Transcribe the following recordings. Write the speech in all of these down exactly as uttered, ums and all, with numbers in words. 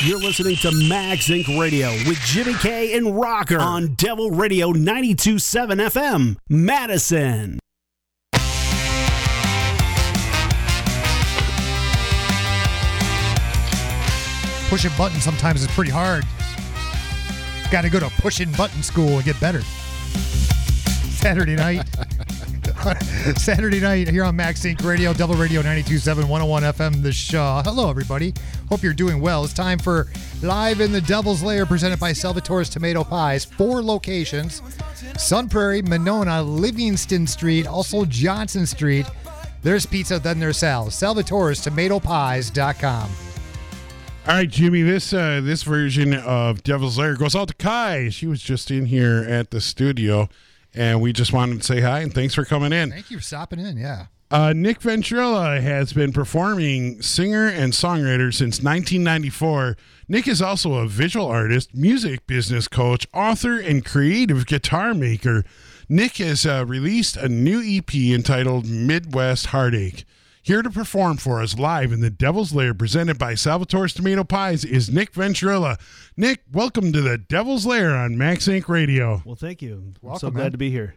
You're listening to Mags Incorporated. Radio with Jimmy K and Rocker on Devil Radio ninety-two point seven F M, Madison. Pushing buttons sometimes is pretty hard. Got to go to pushing button school and get better. Saturday night. Saturday night here on Max Inc Radio, Devil Radio ninety-two point seven, one oh one F M, The Shaw. Hello, everybody. Hope you're doing well. It's time for Live in the Devil's Lair, presented by Salvatore's Tomato Pies. Four locations: Sun Prairie, Monona, Livingston Street, also Johnson Street. There's pizza, then there's Sal. Salvatore's Tomato Pies dot com. All right, Jimmy, this uh, this version of Devil's Lair goes out to Kai. She was just in here at the studio, and we just wanted to say hi and thanks for coming in. Thank you for stopping in, yeah. Uh, Nick Venturella has been performing singer and songwriter since nineteen ninety-four. Nick is also a visual artist, music business coach, author, and creative guitar maker. Nick has uh, released a new E P entitled Midwest Heartache. Here to perform for us live in the Devil's Lair, presented by Salvatore's Tomato Pies, is Nick Venturella. Nick, welcome to the Devil's Lair on Max Inc Radio. Well, thank you. I'm Welcome, so glad man. to be here.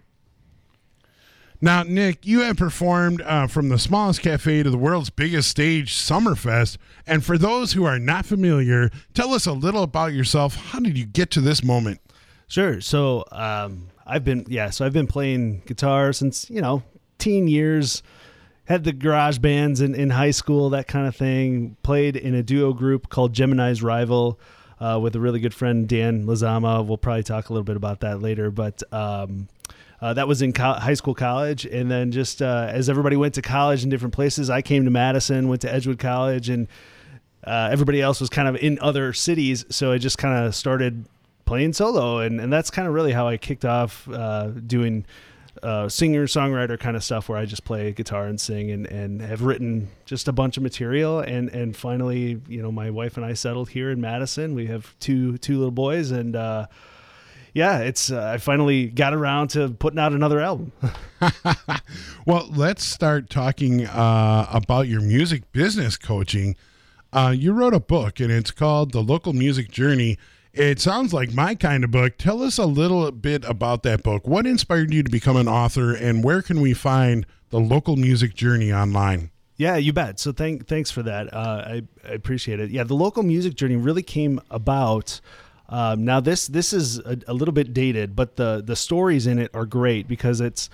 Now, Nick, you have performed uh, from the smallest cafe to the world's biggest stage, Summerfest. And for those who are not familiar, tell us a little about yourself. How did you get to this moment? Sure. So um, I've been, yeah, so I've been playing guitar since, you know, teen years. Had the garage bands in, in high school, that kind of thing. Played in a duo group called Gemini's Rival uh, with a really good friend, Dan Lazama. We'll probably talk a little bit about that later. But um, uh, that was in co- high school, college. And then just uh, as everybody went to college in different places, I came to Madison, went to Edgewood College, and uh, everybody else was kind of in other cities. So I just kind of started playing solo. And, and that's kind of really how I kicked off uh, doing Uh, singer songwriter kind of stuff, where I just play guitar and sing, and, and have written just a bunch of material, and and finally, you know, my wife and I settled here in Madison. We have two two little boys, and uh, yeah, it's uh, I finally got around to putting out another album. Well, let's start talking uh, about your music business coaching. Uh, you wrote a book, and it's called The Local Music Journey. It sounds like my kind of book. Tell us a little bit about that book. What inspired you to become an author, and where can we find The Local Music Journey online? Yeah, you bet. So thank, thanks for that. Uh, I, I appreciate it. Yeah, The Local Music Journey really came about. Um, now, this this is a, a little bit dated, but the the stories in it are great, because it's,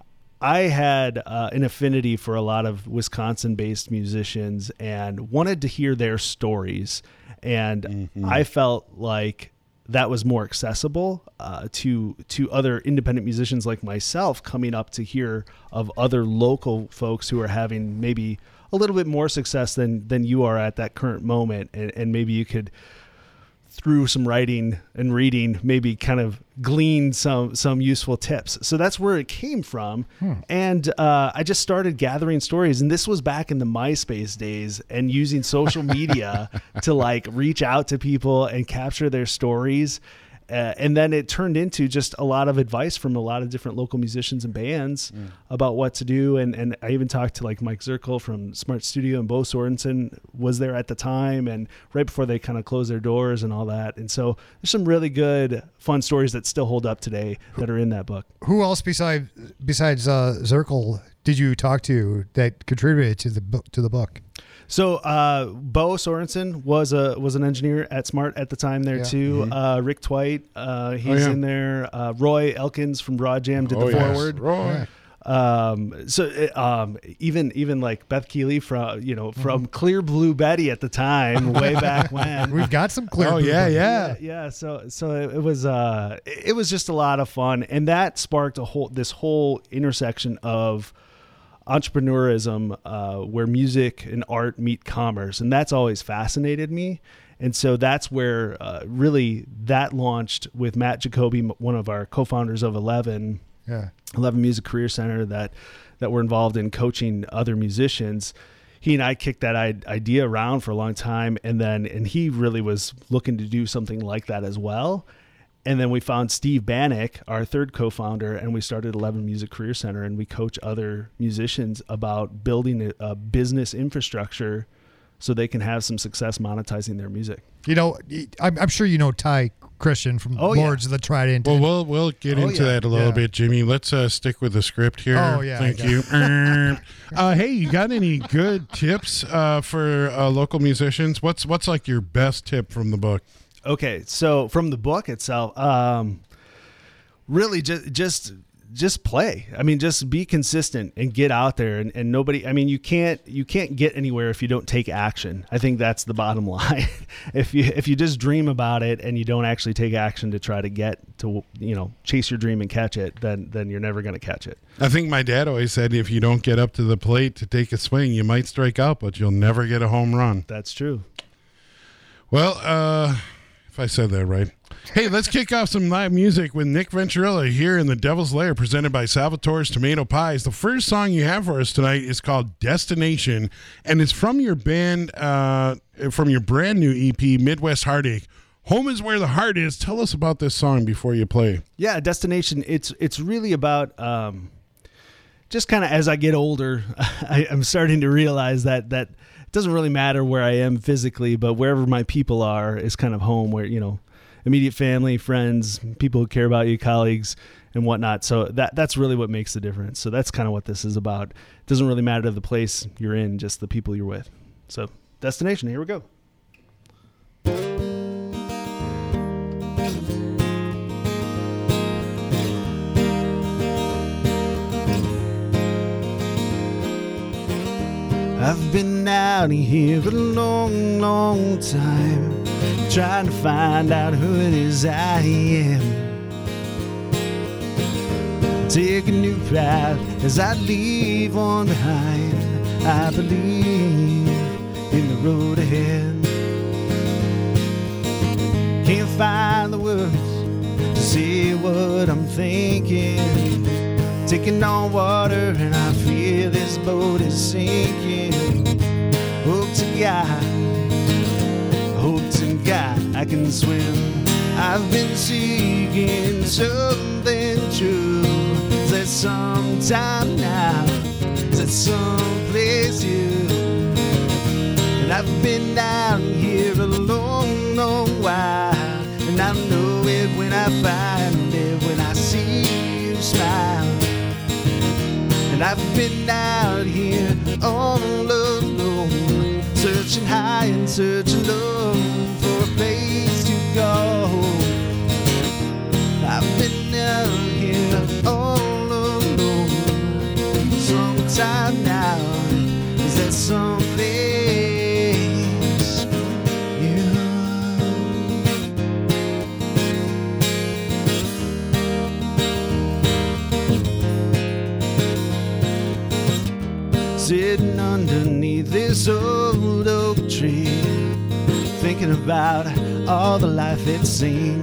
I had uh, an affinity for a lot of Wisconsin-based musicians and wanted to hear their stories. And mm-hmm. I felt like that was more accessible uh, to to other independent musicians like myself, coming up to hear of other local folks who are having maybe a little bit more success than than you are at that current moment. And, and maybe you could, through some writing and reading, maybe kind of glean some some useful tips. So that's where it came from. Hmm. And uh, I just started gathering stories. And this was back in the MySpace days, and using social media to like reach out to people and capture their stories. Uh, and then it turned into just a lot of advice from a lot of different local musicians and bands mm. about what to do. And, and I even talked to like Mike Zirkle from Smart Studio, and Bo Sorensen was there at the time, and right before they kind of closed their doors and all that. And so there's some really good, fun stories that still hold up today that are in that book. Who else besides besides uh, Zirkle did you talk to that contributed to the book? To the book? So uh, Bo Sorensen was a was an engineer at Smart at the time there yeah. too. Mm-hmm. Uh, Rick Twite, uh, he's oh, yeah. in there. Uh, Roy Elkins from Broad Jam did oh, the yes. foreword. Roy. Um, so um, even even like Beth Keeley from you know from mm-hmm. Clear Blue Betty at the time, way back when. We've got some Clear oh, Blue. Yeah, Betty. yeah, yeah, yeah. So so it, it was uh it was just a lot of fun, and that sparked a whole this whole intersection of entrepreneurism, uh, where music and art meet commerce. And that's always fascinated me. And so that's where uh, really that launched with Matt Jacoby, one of our co-founders of Eleven, yeah. Eleven Music Career Center, that, that we're involved in coaching other musicians. He and I kicked that idea around for a long time. And then, and he really was looking to do something like that as well. And then we found Steve Bannock, our third co-founder, and we started Eleven Music Career Center, and we coach other musicians about building a, a business infrastructure so they can have some success monetizing their music. You know, I'm, I'm sure you know Ty Christian from Oh, Lords yeah. of the Trident. Well, we'll we'll get Oh, into yeah. that a little Yeah. bit, Jimmy. Let's uh, stick with the script here. Oh, yeah, Thank I you. uh, hey, you got any good tips uh, for uh, local musicians? What's what's like your best tip from the book? Okay, so from the book itself, um, really just just just play. I mean, just be consistent and get out there. And, and nobody, I mean, you can't you can't get anywhere if you don't take action. I think that's the bottom line. if you if you just dream about it and you don't actually take action to try to get to, you know, chase your dream and catch it, then then you're never going to catch it. I think my dad always said if you don't get up to the plate to take a swing, you might strike out, but you'll never get a home run. That's true. Well, uh, if I said that right. Hey, let's kick off some live music with Nick Venturella here in the Devil's Lair, presented by Salvatore's Tomato Pies. The first song you have for us tonight is called Destination, and it's from your band, uh, from your brand new E P, Midwest Heartache. Home is where the heart is. Tell us about this song before you play. Yeah, Destination. It's it's really about um, just kind of as I get older, I, I'm starting to realize that that it doesn't really matter where I am physically, but wherever my people are is kind of home. Where, you know, immediate family, friends, people who care about you, colleagues, and whatnot. So that that's really what makes the difference. So that's kind of what this is about. It doesn't really matter the place you're in, just the people you're with. So Destination. Here we go. I've been out here for a long, long time, trying to find out who it is I am. Take a new path as I leave one behind. I believe in the road ahead. Can't find the words to say what I'm thinking. Taking on water and I fear this boat is sinking. Hope to God, hope to God I can swim. I've been seeking something true. Is that sometime now? Is that someplace new? And I've been down here a long, long while, and I know it when I find it, when I see you smile. And I've been out here all alone, searching high and searching low for a place to go. I've been out here all alone. Sometime now, is that someplace sitting underneath this old oak tree, thinking about all the life it's seen.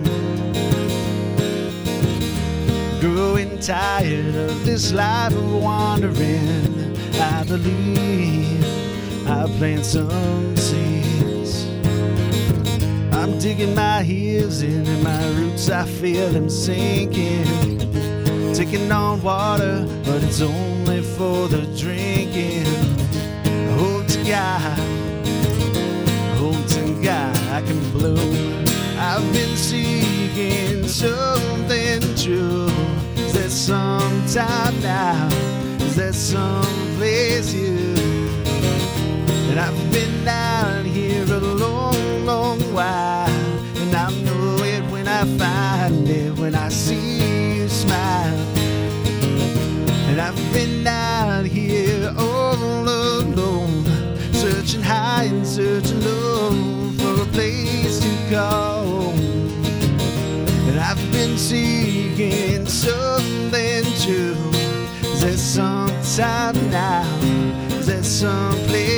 Growing tired of this life of wandering, I believe I'll plant some seeds. I'm digging my heels in and my roots, I feel them sinking. Taking on water, but it's only for the drinking. Hope to God, hope to God I can bloom. I've been seeking something true. Is there sometime now? Is there someplace you? And I've been down here a long, long while, and I know it when I find it, when I see you smile. And I've been out here all alone, searching high and searching low for a place to go. And I've been seeking something true. Is there sometime now? Is there someplace?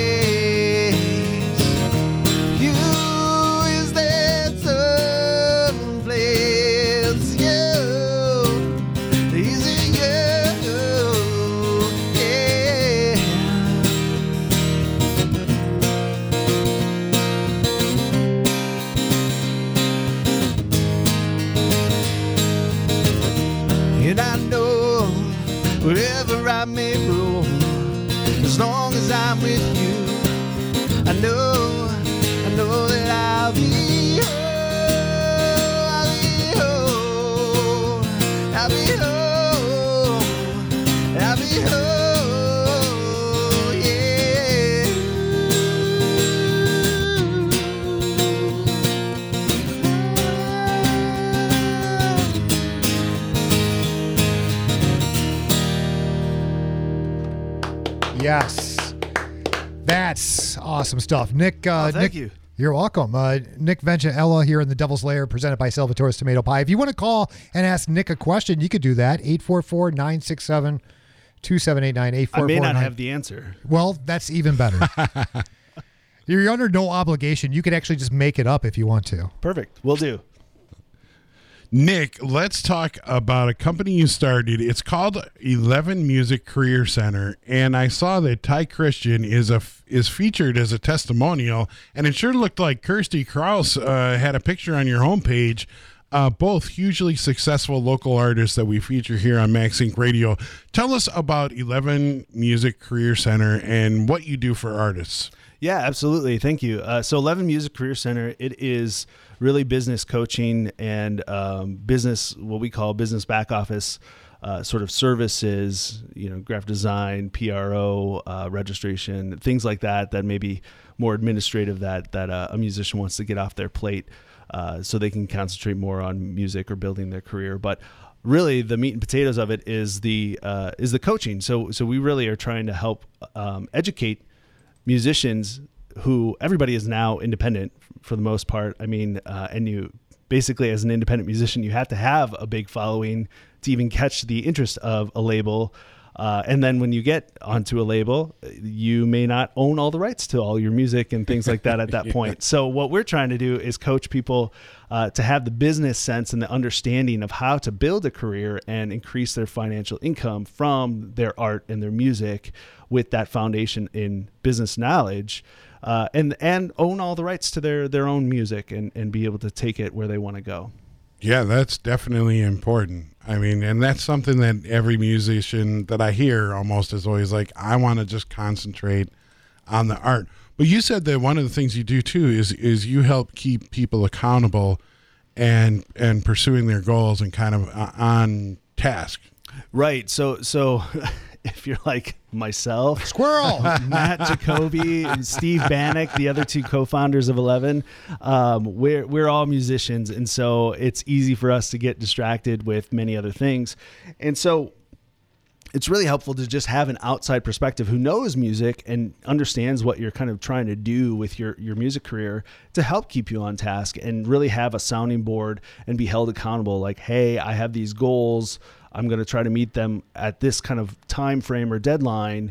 You, is there someplace? You, is it you? Yeah. And I know wherever I may roam, as long as I'm with you, I'll be home, I'll be home, I'll be home, I'll be home, yeah. Yes. That's awesome stuff. Nick, uh, Oh, thank Nick, you. You're welcome. Uh, Nick Venturella here in the Devil's Lair, presented by Salvatore's Tomato Pie. If you want to call and ask Nick a question, you could do that. eight four four, nine six seven, two seven eight nine. I may not have the answer. Well, that's even better. You're under no obligation. You could actually just make it up if you want to. Perfect. Will do. Nick, let's talk about a company you started. It's called Eleven Music Career Center, and I saw that Ty Christian is a is featured as a testimonial, and it sure looked like Kirsty Krause uh, had a picture on your homepage. Uh, both hugely successful local artists that we feature here on MaxSync Radio. Tell us about Eleven Music Career Center and what you do for artists. Yeah, absolutely. Thank you. Uh, so Eleven Music Career Center, it is really business coaching and um, business, what we call business back office uh, sort of services, you know, graphic design, P R O, uh, registration, things like that, that may be more administrative that, that uh, a musician wants to get off their plate uh, so they can concentrate more on music or building their career. But really the meat and potatoes of it is the, uh, is the coaching. So, so we really are trying to help um, educate musicians who everybody is now independent for the most part. I mean, uh, and you basically as an independent musician, you have to have a big following to even catch the interest of a label. Uh, and then when you get onto a label, you may not own all the rights to all your music and things like that at that yeah. point. So what we're trying to do is coach people uh, to have the business sense and the understanding of how to build a career and increase their financial income from their art and their music with that foundation in business knowledge, uh, and and own all the rights to their, their own music and, and be able to take it where they want to go. Yeah, that's definitely important. I mean, and that's something that every musician that I hear almost is always like, I want to just concentrate on the art. But you said that one of the things you do too is is you help keep people accountable and and pursuing their goals and kind of on task. Right. So so if you're like myself, Squirrel, Matt Jacoby, and Steve Bannock, the other two co-founders of Eleven, um, we're we're all musicians, and so it's easy for us to get distracted with many other things, and so it's really helpful to just have an outside perspective who knows music and understands what you're kind of trying to do with your your music career to help keep you on task and really have a sounding board and be held accountable. Like, hey, I have these goals. I'm going to try to meet them at this kind of time frame or deadline.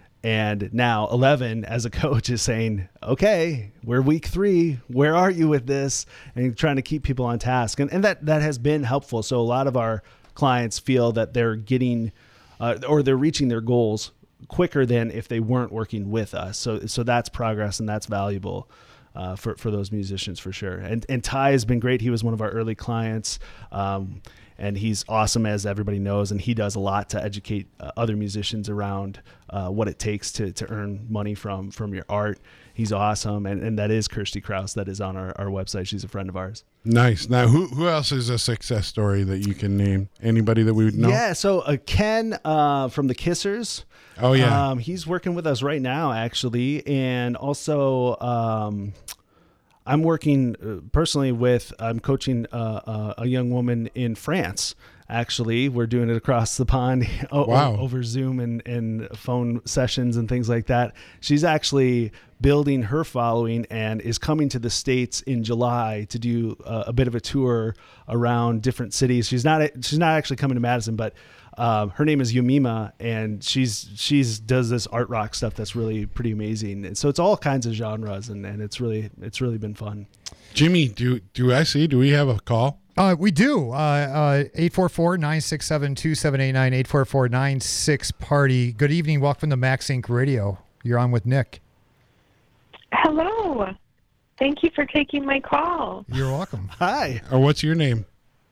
And now Eleven as a coach is saying, okay, we're week three. Where are you with this? And trying to keep people on task. And, and that, that has been helpful. So a lot of our clients feel that they're getting, uh, or they're reaching their goals quicker than if they weren't working with us. So, so that's progress and that's valuable. Uh, for, for those musicians for sure. And, and Ty has been great. He was one of our early clients. Um, And he's awesome, as everybody knows, and he does a lot to educate uh, other musicians around uh, what it takes to to earn money from from your art. He's awesome, and, and that is Kirsty Krause that is on our, our website. She's a friend of ours. Nice. Now, who who else is a success story that you can name? Anybody that we would know? Yeah, so uh, Ken uh, from the Kissers. Oh, yeah. Um, he's working with us right now, actually, and also... Um, I'm working uh, personally with, I'm coaching uh, uh, a young woman in France. Actually, we're doing it across the pond o- wow. over Zoom and, and phone sessions and things like that. She's actually building her following and is coming to the States in July to do uh, a bit of a tour around different cities. She's not, she's not actually coming to Madison, but Um, her name is Yumima, and she's she's does this art rock stuff that's really pretty amazing. And so it's all kinds of genres, and, and it's really it's really been fun. Jimmy, do do I see? Do we have a call? Uh, we do. Uh, eight four four, nine six seven, two seven eight nine, eight four four, nine six party. Good evening. Welcome to MaxSync Radio. You're on with Nick. Hello. Thank you for taking my call. You're welcome. Hi. Or what's your name?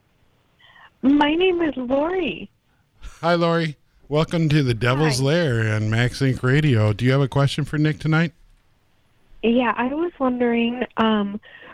My name is Lori. Hi, Lori. Welcome to the Devil's Hi. Lair on MaxSync Radio. Do you have a question for Nick tonight? Yeah, I was wondering, um,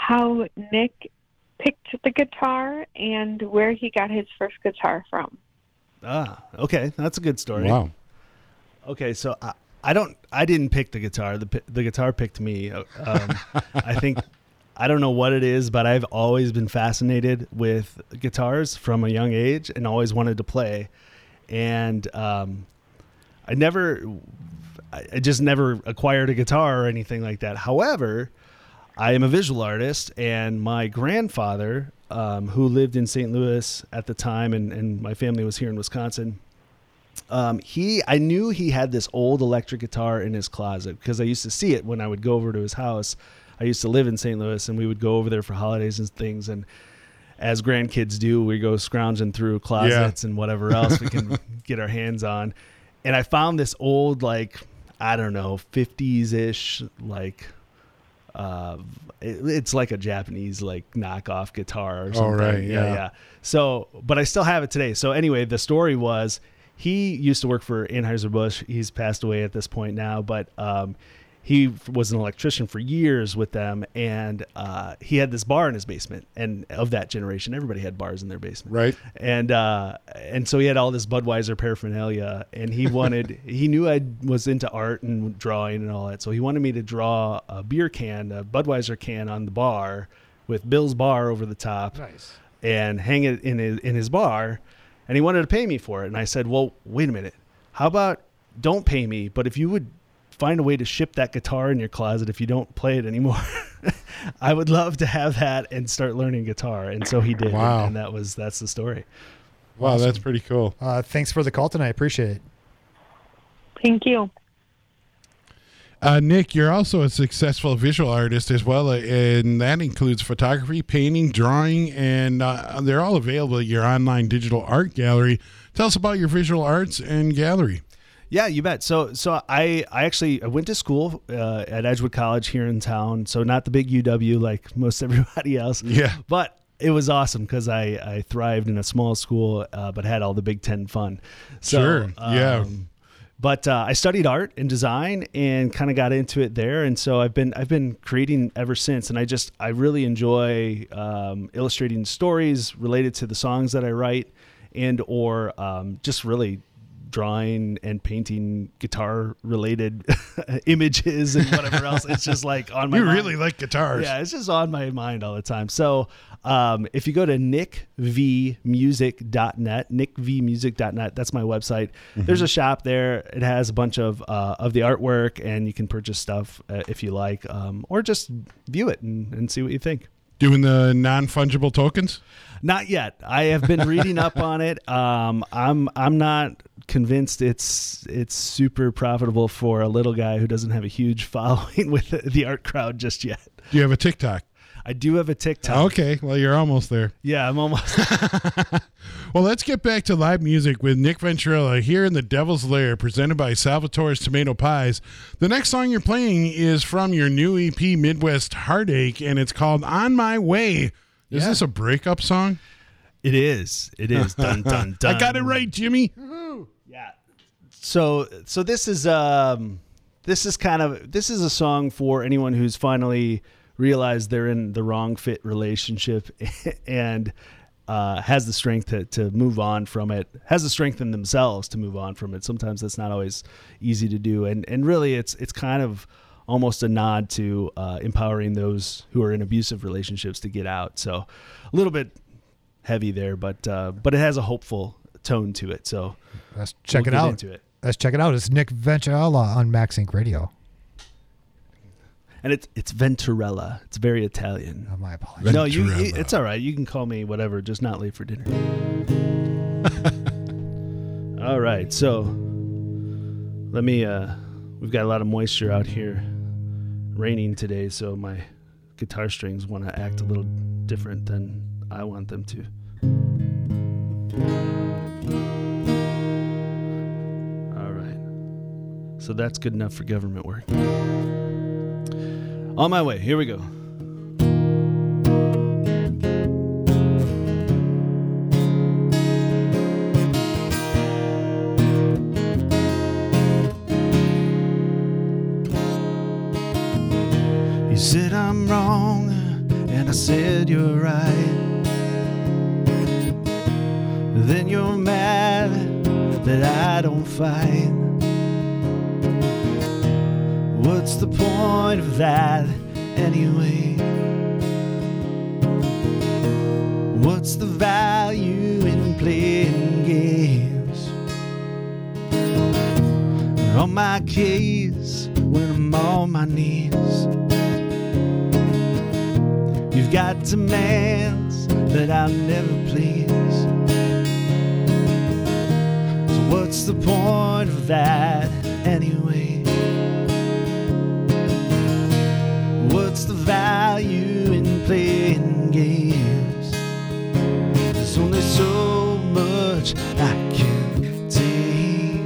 how Nick picked the guitar and where he got his first guitar from. Ah, okay. That's a good story. Wow. Okay, so I, I don't, I didn't pick the guitar. The pi- the guitar picked me. Um, I think, I don't know what it is, but I've always been fascinated with guitars from a young age and always wanted to play. And um, I never, I I just never acquired a guitar or anything like that. However, I am a visual artist, and my grandfather, um, who lived in Saint Louis at the time, and, and my family was here in Wisconsin, Um, he, I knew he had this old electric guitar in his closet because I used to see it when I would go over to his house. I used to live in Saint Louis, and we would go over there for holidays and things. And as grandkids do, we go scrounging through closets Yeah. and whatever else we can get our hands on. And I found this old, like, I don't know, fifties ish, like, uh, it, it's like a Japanese, like, knockoff guitar or something. right, yeah, yeah. yeah. So, but I still have it today. So anyway, the story was, he used to work for Anheuser-Busch. He's passed away at this point now, but um, he was an electrician for years with them, and uh, he had this bar in his basement. And of that generation, everybody had bars in their basement, Right. And uh, and so he had all this Budweiser paraphernalia, and he wanted he knew I was into art and drawing and all that, so he wanted me to draw a beer can, a Budweiser can, on the bar with Bill's Bar over the top, Nice. and hang it in his, in his bar. And he wanted to pay me for it. And I said, well, wait a minute. How about don't pay me, but if you would find a way to ship that guitar in your closet if you don't play it anymore, I would love to have that and start learning guitar. And so he did. Wow. And that was, that's the story. Wow, Awesome. that's pretty cool. Uh, thanks for the call tonight. Appreciate it. Thank you. Uh, Nick, you're also a successful visual artist as well, uh, and that includes photography, painting, drawing, and uh, they're all available at your online digital art gallery. Tell us about your visual arts and gallery. Yeah, you bet. So, so I, I actually I went to school uh, at Edgewood College here in town. So not the big U W like most everybody else. Yeah. But it was awesome because I, I thrived in a small school, uh, but had all the Big Ten fun. So, Sure, yeah. Um, but uh, I studied art and design and kind of got into it there, and so I've been I've been creating ever since. And I just I really enjoy um, illustrating stories related to the songs that I write, and or um, just really drawing and painting guitar related images and whatever else. It's just like on my You mind. really like guitars. Yeah, it's just on my mind all the time. So um, if you go to nick v music dot net, nick v music dot net, that's my website. Mm-hmm. There's a shop there. It has a bunch of uh, of the artwork, and you can purchase stuff uh, if you like, um, or just view it and, and see what you think. Doing the non-fungible tokens? Not yet. I have been reading up on it. Um, I'm I'm not convinced it's it's super profitable for a little guy who doesn't have a huge following with the, the art crowd just yet. Do you have a TikTok? I do have a TikTok. Okay, well, you're almost there. Yeah, I'm almost. Well, let's get back to live music with Nick Venturella here in the Devil's Lair, presented by Salvatore's Tomato Pies. The next song you're playing is from your new E P, Midwest Heartache, and it's called On My Way. Is Yeah. this a breakup song? It is. It is. Dun dun dun. I got it right, Jimmy. Yeah. So so this is um this is kind of this is a song for anyone who's finally realized they're in the wrong fit relationship and uh, has the strength to, to move on from it, has the strength in themselves to move on from it. Sometimes that's not always easy to do. And and really it's it's kind of almost a nod to uh, empowering those who are in abusive relationships to get out. So a little bit heavy there, but uh, but it has a hopeful tone to it. So Let's check we'll it get out. into it. Let's check it out. It's Nick Venturella on Max Inc Radio. And it's it's Venturella. It's very Italian. Oh, my apologies. Ven- No, you, you Venturella. it's all right. You can call me whatever, just not late for dinner. All right. So let me uh we've got a lot of moisture out here. Raining today, so my guitar strings want to act a little different than I want them to. All right. So that's good enough for government work. On my way. Here we go. You said I'm wrong and I said you're right. Then you're mad that I don't fight. What's the point of that anyway? What's the value in playing games? On my case when I'm on my knees. You've got demands that I'll never please. So what's the point of that anyway? What's the value in playing games? There's only so much I can take.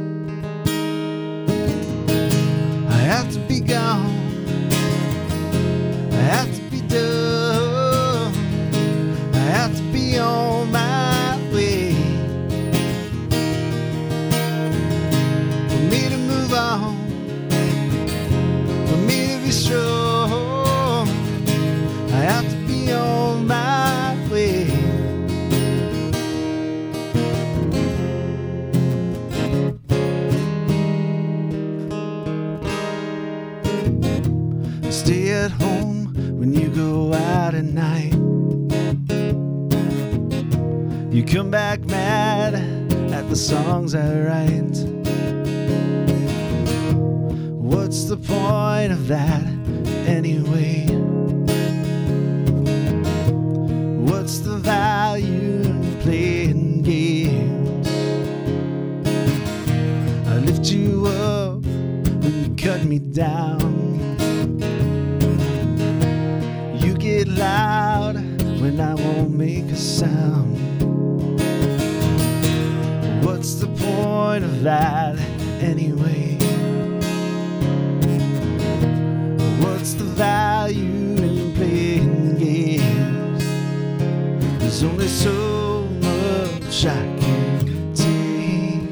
I have to be gone. I have to be done. I have to be on my way. For me to move on, for me to be strong, I have to be on my way. Stay at home when you go out at night. You come back mad at the songs I write. What's the point of that anyway? What's the value in playing games? I lift you up when you cut me down. You get loud when I won't make a sound. What's the point of that anyway? What's the value in playing games? There's only so much I can take.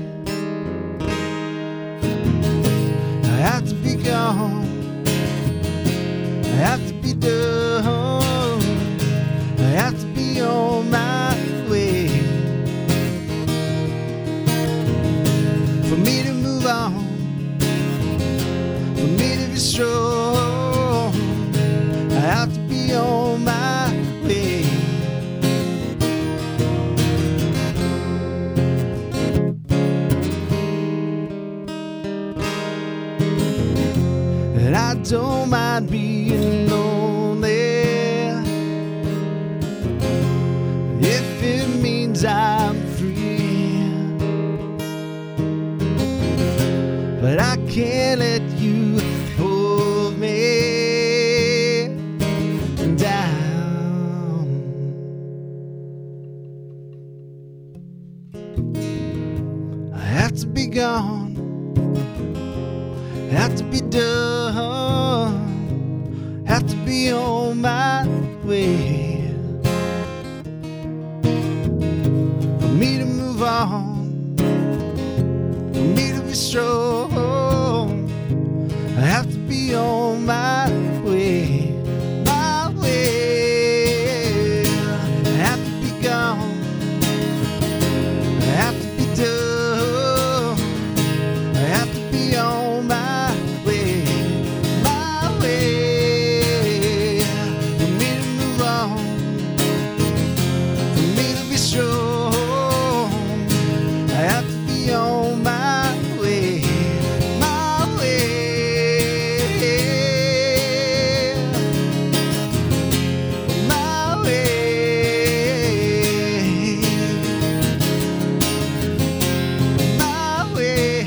I have to be gone. I have to be done. I have to be on my way. For me to move on, for me to be strong, I have to be on my way. And I don't mind being lonely if it means I'm free. But I can't let you hold me down. I have to be gone. I have to be done. Have to be on my way. For me to move on, for me to be strong, I have to be on my way, my way. I have to be gone, I have to be done, I have to be on my way, my way. For me to move on, for me to be strong, I have to be on my way, my way, my way, my way.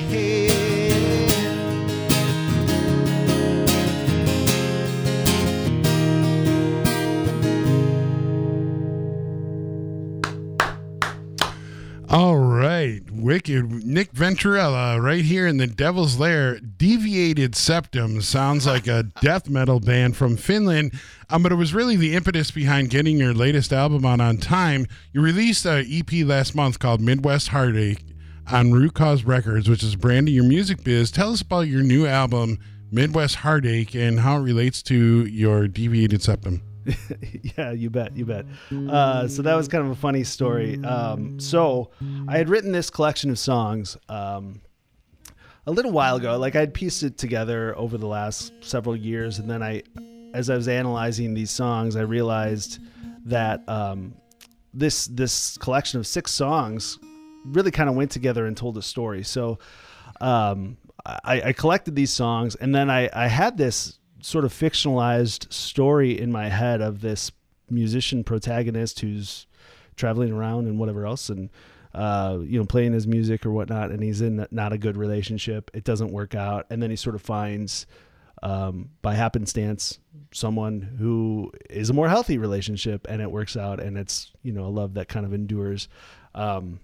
All right, wicked. Nick Venturella right here in the Devil's Lair. Deviated Septum sounds like a death metal band from Finland, um, but it was really the impetus behind getting your latest album out on time. You released an E P last month called Midwest Heartache on Root Cause Records, which is a brand of your music biz. Tell us about your new album, Midwest Heartache, and how it relates to your Deviated Septum. Yeah, you bet, you bet. Uh, so that was kind of a funny story. Um, so I had written this collection of songs um, a little while ago. Like I'd pieced it together over the last several years, and then I, as I was analyzing these songs, I realized that um, this this collection of six songs really kind of went together and told a story. So um, I, I collected these songs, and then I, I had this sort of fictionalized story in my head of this musician protagonist who's traveling around and whatever else, and uh, you know, playing his music or whatnot, and he's in not a good relationship. It doesn't work out, and then he sort of finds, um, by happenstance, someone who is a more healthy relationship, and it works out, and it's, you know, a love that kind of endures. Um,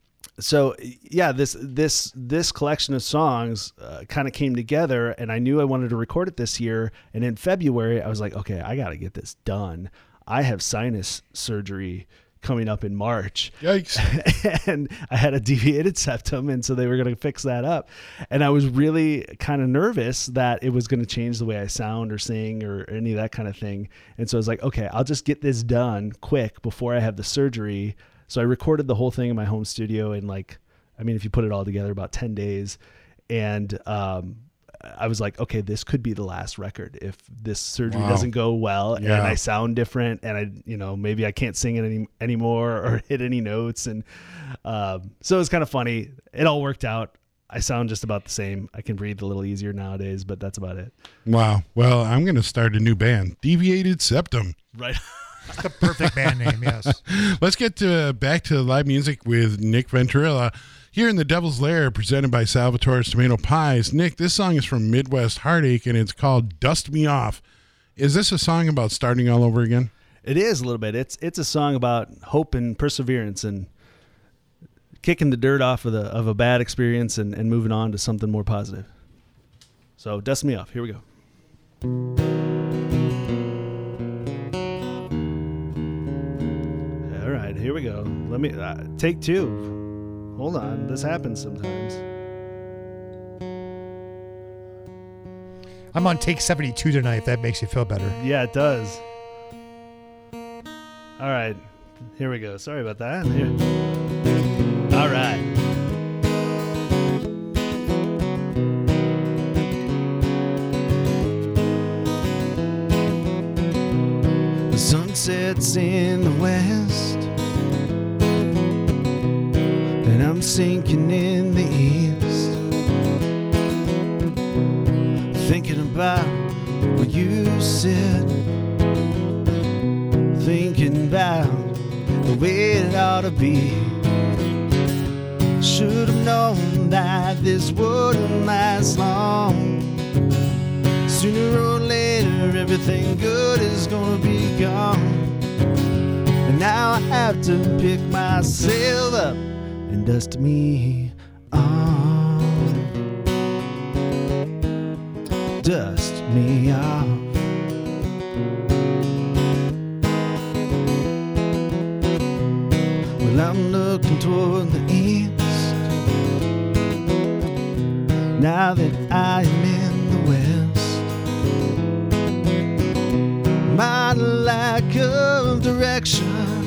So yeah, this this this collection of songs uh, kind of came together, and I knew I wanted to record it this year. And in February, I was like, okay, I got to get this done. I have sinus surgery coming up in March. Yikes! And I had a deviated septum, and so they were going to fix that up. And I was really kind of nervous that it was going to change the way I sound or sing or any of that kind of thing. And so I was like, okay, I'll just get this done quick before I have the surgery. So I recorded the whole thing in my home studio in like, I mean, if you put it all together, about ten days. And um, I was like, okay, this could be the last record if this surgery Wow. doesn't go well Yeah. and I sound different and I, you know, maybe I can't sing it any anymore or hit any notes. And um, so it was kind of funny. It all worked out. I sound just about the same. I can breathe a little easier nowadays, but that's about it. Wow. Well, I'm going to start a new band, Deviated Septum. Right. It's the perfect band name, yes. Let's get to, back to live music with Nick Venturella here in the Devil's Lair, presented by Salvatore's Tomato Pies. Nick, this song is from Midwest Heartache, and it's called Dust Me Off. Is this a song about starting all over again? It is a little bit. It's it's a song about hope and perseverance and kicking the dirt off of the of a bad experience and, and moving on to something more positive. So Dust Me Off. Here we go. All right, here we go. Let me uh, take two. Hold on. This happens sometimes. I'm on take seventy-two tonight, if that makes you feel better. Yeah, it does. All right. Here we go. Sorry about that. Here. All right. The sun sets in the west, and I'm sinking in the east, thinking about what you said, thinking about the way it ought to be. Should have known that this wouldn't last long. Sooner or later, everything good is gonna be gone. And now I have to pick myself up and dust me off. Dust me off. Well, I'm looking toward the east now that I am in the west. My lack of direction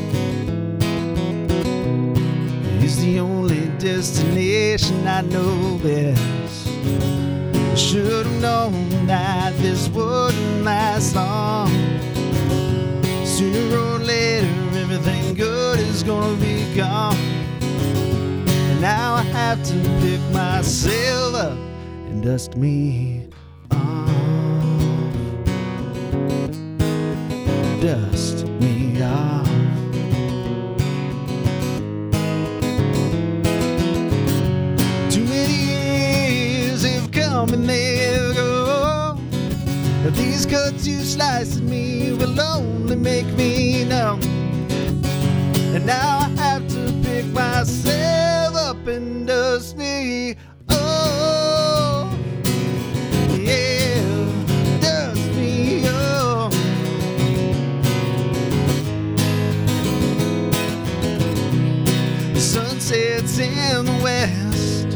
is the only destination I know best. Should have known that this wouldn't last long. Sooner or later, everything good is gonna be gone. And now I have to pick myself up and dust me off. Dust me off. Too many years have come and they've gone. These cuts you slice at me will only make me numb. And now I have to pick myself up and dust me off. Yeah, dust me off. The sun sets in the west,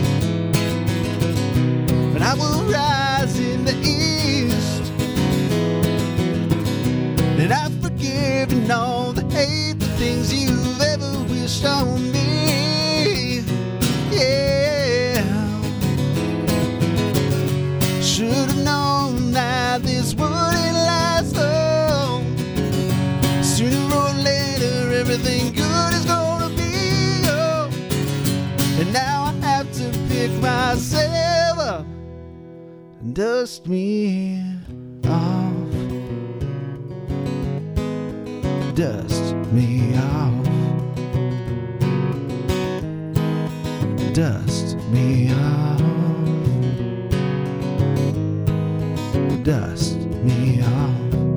but I will rise in the east. And And I've forgiven all the hateful things you've ever wished on me. Yeah. Should have known that this wouldn't last long. Sooner or later, everything good is gonna be. Oh. And now I have to pick myself up and dust me off. Dust me off. Dust me off. Dust me off.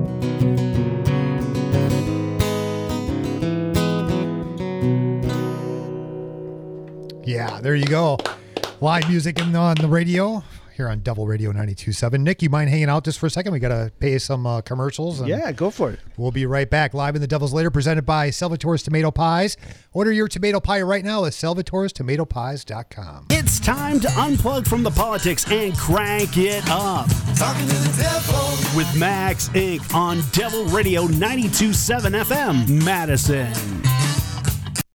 Yeah, there you go. Live music in, on the radio here on Devil Radio ninety-two point seven. Nick, you mind hanging out just for a second? We got to pay some uh, commercials. And Yeah, go for it. we'll be right back. Live in the Devil's Lair, presented by Salvatore's Tomato Pies. Order your tomato pie right now at salvatores tomato pies dot com. It's time to unplug from the politics and crank it up. Talking to the devil. With Max Incorporated on Devil Radio ninety-two point seven F M, Madison.